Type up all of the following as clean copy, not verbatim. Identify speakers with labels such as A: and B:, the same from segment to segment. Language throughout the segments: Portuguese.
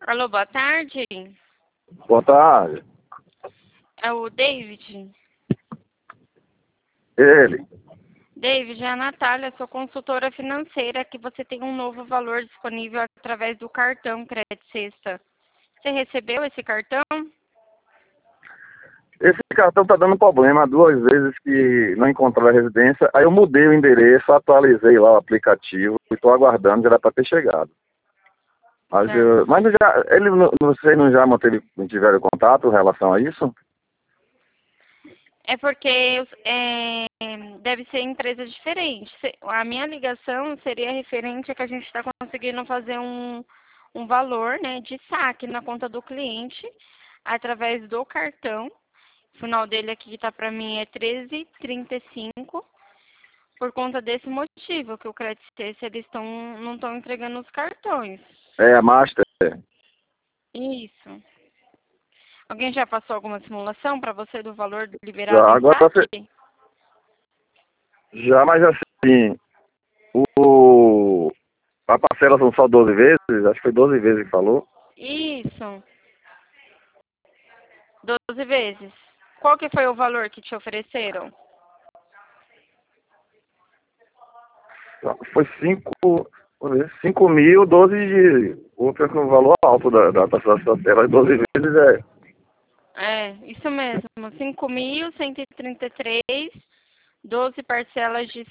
A: Alô, boa tarde.
B: Boa tarde.
A: É o David.
B: Ele.
A: David, é a Natália, sou consultora financeira, que você tem um novo valor disponível através do cartão Crédito Sexta. Você recebeu esse cartão?
B: Esse cartão tá dando problema há 2 vezes que não encontrou a residência. Aí eu mudei o endereço, atualizei lá o aplicativo e estou aguardando, já era para ter chegado. Mas,
A: Certo.
B: mas não já, vocês não já mantiveram contato em relação a isso?
A: É porque deve ser empresa diferente. A minha ligação seria referente a que a gente está conseguindo fazer um valor, né, de saque na conta do cliente através do cartão. O final dele aqui está para mim é 13,35. Por conta desse motivo, que o Credit Suisse, não estão entregando os cartões.
B: É, a Master.
A: Isso. Alguém já passou alguma simulação para você do valor liberado
B: Já,
A: em
B: agora
A: saque?
B: já, mas assim, o, a parcela são só 12 vezes, acho que foi 12 vezes que falou.
A: Isso. 12 vezes. Qual que foi o valor que te ofereceram?
B: Foi 5 mil, 12 de. Outro com o valor alto da parcela, 12 vezes
A: Isso mesmo. 5.133, 12 parcelas de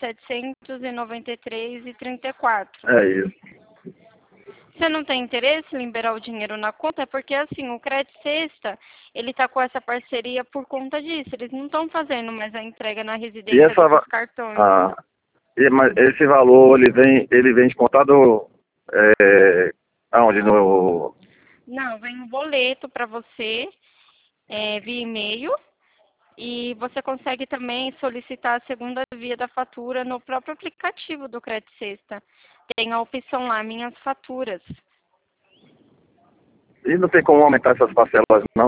A: 793,34.
B: é isso.
A: Você não tem interesse em liberar o dinheiro na conta? É porque, assim, o Crédito Sexta, ele tá com essa parceria por conta disso. Eles não estão fazendo mais a entrega na
B: E
A: residência desses cartões.
B: mas esse valor, ele vem descontado aonde? No,
A: Não, vem um boleto para você, via e-mail, e você consegue também solicitar a segunda via da fatura no próprio aplicativo do Crédito Sexta. Tem a opção lá, Minhas Faturas.
B: e não tem como aumentar essas parcelas, não?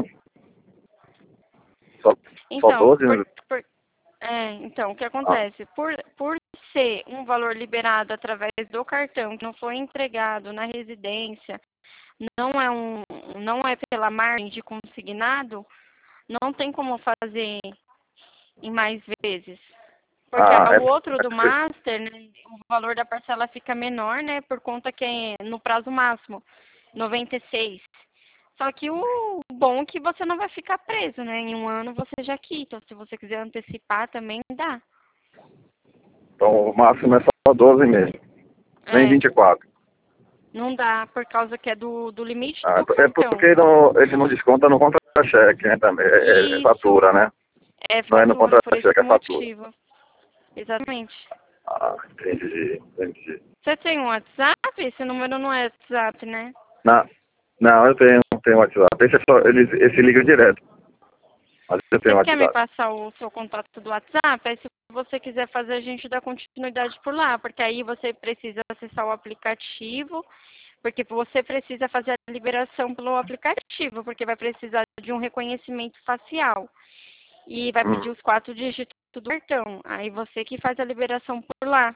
B: Só
A: Então,
B: 12? Né?
A: então, o que
B: Ah,
A: acontece? Por ser um valor liberado através do cartão, que não foi entregado na residência, não é pela margem de consignado, não tem como fazer em mais vezes. Porque o outro do Master, né, o valor da parcela fica menor, né, por conta que é no prazo máximo, 96. Só que o bom é que você não vai ficar preso, né? Em um ano você já quita. Se você quiser antecipar também dá.
B: então o máximo é só 12 mesmo. Nem
A: É,
B: 24.
A: não dá, por causa que é do limite
B: Ah,
A: do
B: é
A: cartão.
B: porque ele não desconta no contra-cheque, né? Também. É
A: Isso,
B: fatura, né?
A: é
B: Não é no
A: fatura, por esse
B: contra-cheque, é fatura.
A: motivo. Exatamente.
B: Ah, entendi.
A: Você tem um WhatsApp? Esse número não é WhatsApp, né?
B: Não, não, eu tenho WhatsApp. Esse liga direto. Mas eu tenho
A: Você quer me
B: WhatsApp.
A: passar o seu contato do WhatsApp? Aí se você quiser fazer, a gente dá continuidade por lá, porque aí você precisa acessar o aplicativo, porque você precisa fazer a liberação pelo aplicativo, porque vai precisar de um reconhecimento facial e vai
B: Hum.
A: pedir os 4 dígitos do cartão. Aí você que faz a liberação por lá.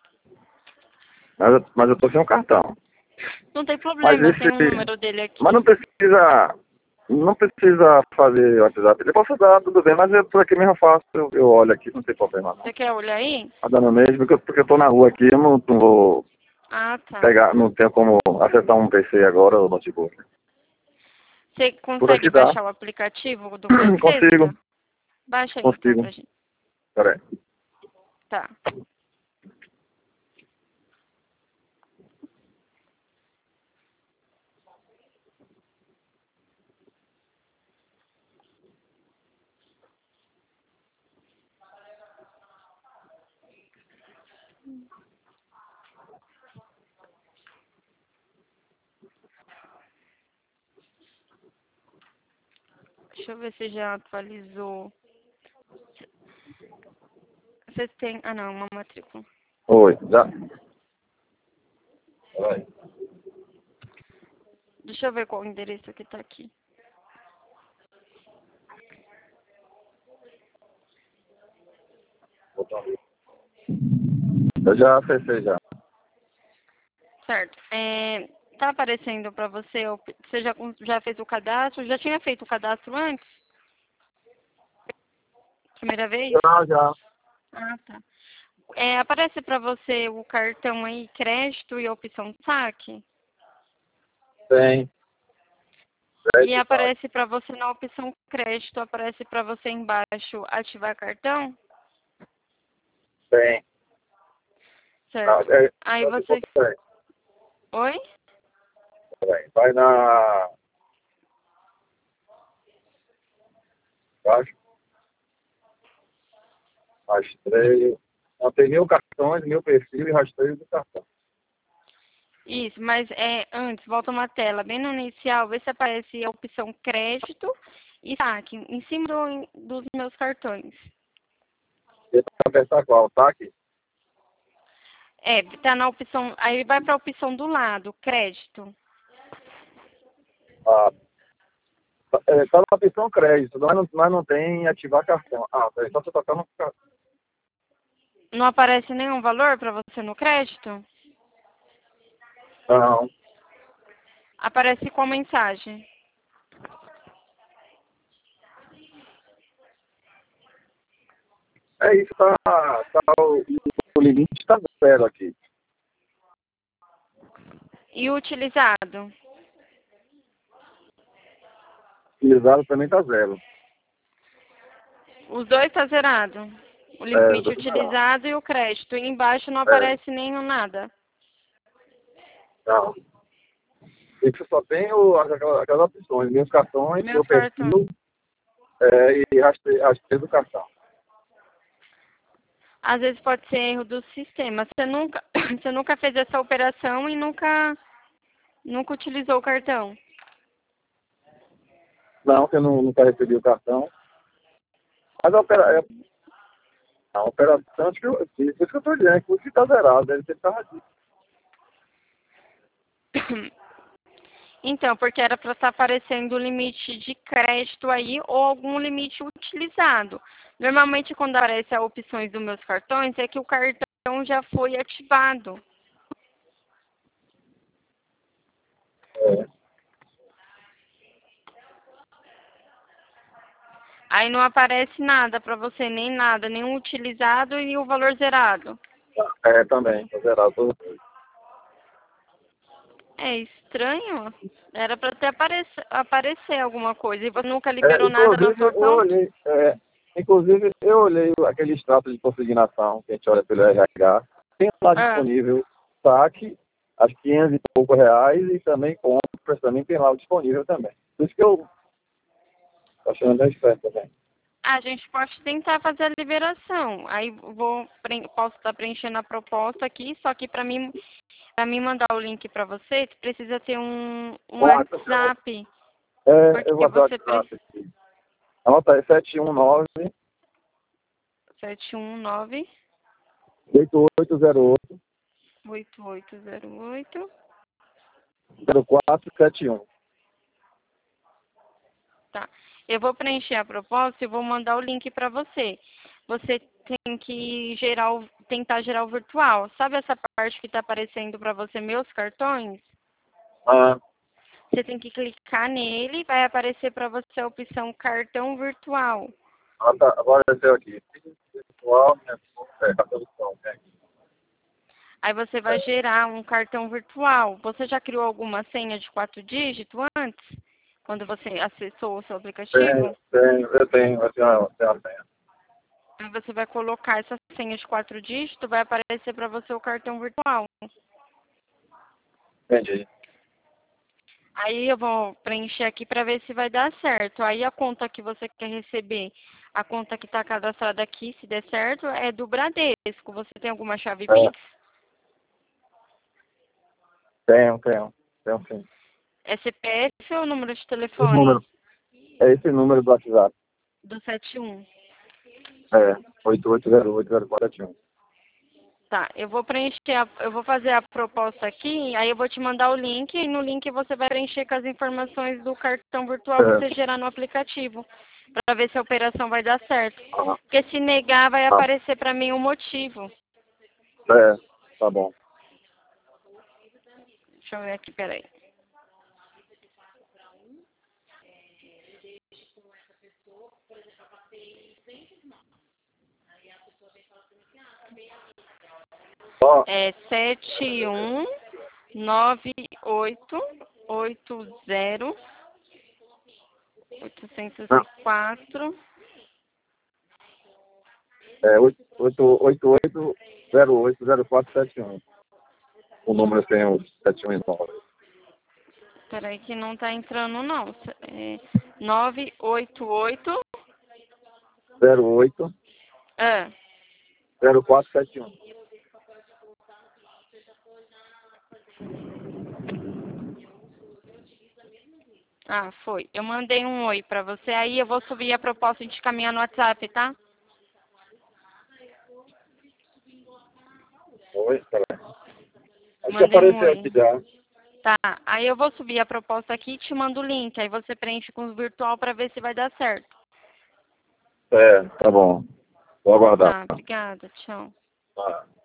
B: Mas eu tô sem um cartão.
A: Não tem
B: Mas
A: problema, eu tenho o
B: esse.
A: número dele
B: Mas
A: aqui.
B: não precisa fazer WhatsApp. Eu posso dar, tudo bem, mas eu por aqui mesmo faço. Eu olho aqui, não tem problema não.
A: Você quer olhar aí?
B: Tá dando mesmo, porque eu tô na rua aqui, eu não vou
A: Ah, tá.
B: pegar, não tenho como acessar um PC agora ou notebook.
A: Você
B: Por
A: consegue
B: aqui dá.
A: baixar o aplicativo do Credit
B: Consigo,
A: Sexta? Baixa aí então
B: consigo.
A: pra gente.
B: Peraí.
A: Tá. Deixa eu ver se já atualizou. Vocês têm. Ah, não, uma matrícula.
B: Oi, já. Peraí.
A: Deixa eu ver qual o endereço que tá aqui.
B: Eu já acessei já.
A: Certo. Tá aparecendo para você? Você já fez o cadastro? Já tinha feito o cadastro antes? Primeira vez?
B: Já.
A: Ah, tá. Aparece para você o cartão aí, crédito e a opção saque?
B: Tem.
A: E
B: Crédito, tá.
A: aparece para você na opção crédito, aparece para você embaixo ativar cartão?
B: Tem. Ah,
A: Certo.
B: é,
A: Aí
B: só se
A: você.
B: for tem.
A: Oi?
B: Tem. Vai na. Baixo. Rastreio. Não tem mil cartões, mil perfil e rastreio do cartão.
A: Isso, mas antes, volta uma tela, bem no inicial, vê se aparece a opção crédito e saque, em cima dos meus cartões.
B: Você vai apertar qual? Tá aqui?
A: Tá na opção, aí vai para a opção do lado, crédito.
B: Ah, tá na opção crédito, mas não tem ativar cartão. Ah, é só você tocar no cartão.
A: Não aparece nenhum valor para você no crédito?
B: Não.
A: Aparece com mensagem.
B: É isso, o limite está zero aqui.
A: E o utilizado?
B: Utilizado também está zero.
A: Os dois tá zerado. O
B: É,
A: limite utilizado e o crédito. E embaixo não
B: é,
A: aparece nenhum nada.
B: não. Isso só tem aquelas opções, meus cartões, meu
A: Meus cartões.
B: perfil e rastreio do cartão.
A: Às vezes pode ser erro do sistema. Você nunca fez essa operação e nunca utilizou o cartão.
B: Não, que eu nunca recebi o cartão. Mas a operação, acho que eu fiz. Por isso que eu estou dizendo, que o que está zerado, deve ter ficado aqui.
A: Então, porque era para estar aparecendo o limite de crédito aí ou algum limite utilizado. Normalmente, quando aparece as opções dos meus cartões, é que o cartão já foi ativado.
B: É.
A: Aí não aparece nada para você, nem nada, nenhum utilizado e o valor zerado.
B: Também, está zerado todos dois.
A: É estranho. Era para ter aparecer alguma coisa. E você nunca liberou nada na sua conta?
B: Inclusive, eu olhei aquele extrato de consignação que a gente olha pelo RH. Tem lá
A: Ah,
B: disponível saque, acho que 500 e poucos reais, e também compras, também tem lá o disponível também. Por isso que eu tô achando bem esperto também.
A: a gente pode tentar fazer a liberação. Aí posso estar preenchendo a proposta aqui, só que para mim mandar o link para você, precisa ter um WhatsApp.
B: Eu
A: Porque
B: vou dar o
A: você
B: WhatsApp
A: precisa.
B: aqui. Anota aí, 719
A: 719
B: 8808
A: 8808.
B: 0471.
A: Tá. Eu vou preencher a proposta e vou mandar o link para você. Você tem que tentar gerar o virtual. Sabe essa parte que está aparecendo para você, meus cartões?
B: Ah,
A: Você tem que clicar nele, vai aparecer para você a opção cartão virtual.
B: tá, agora é aqui. Virtual, cartão virtual, né?
A: Aí você vai gerar um cartão virtual. Você já criou alguma senha de 4 dígitos antes? Quando você acessou o seu aplicativo?
B: Eu tenho uma senha.
A: Aí você vai colocar essa senha de 4 dígitos, vai aparecer para você o cartão virtual.
B: Entendi.
A: Aí eu vou preencher aqui para ver se vai dar certo. Aí a conta que você quer receber, a conta que está cadastrada aqui, se der certo, é do Bradesco. Você tem alguma chave
B: É,
A: Pix?
B: tenho sim.
A: É CPF ou número de
B: Esse
A: telefone?
B: número. É esse número do WhatsApp.
A: Do 71.
B: É, 88080471.
A: Tá, eu vou eu vou fazer a proposta aqui, aí eu vou te mandar o link e no link você vai preencher com as informações do cartão virtual que você gerar no aplicativo, para ver se a operação vai dar certo.
B: Ah,
A: Porque se negar vai
B: ah,
A: aparecer para mim o motivo.
B: tá bom.
A: Deixa eu ver aqui, peraí.
B: Ó,
A: É 719880 804.
B: é 88080471. O número tem o 719.
A: Peraí que não tá entrando não. 988.
B: 08
A: Ah,
B: 0471.
A: foi. Eu mandei um oi pra você. Aí eu vou subir a proposta e te caminhar no WhatsApp, tá?
B: Oi, peraí. Acho que
A: Mandei um
B: apareceu
A: oi.
B: aqui já.
A: Tá. Aí eu vou subir a proposta aqui e te mando o link. Aí você preenche com os virtual pra ver se vai dar certo.
B: É, tá bom. Vou aguardar.
A: Tá, obrigada. Tchau.
B: Tá.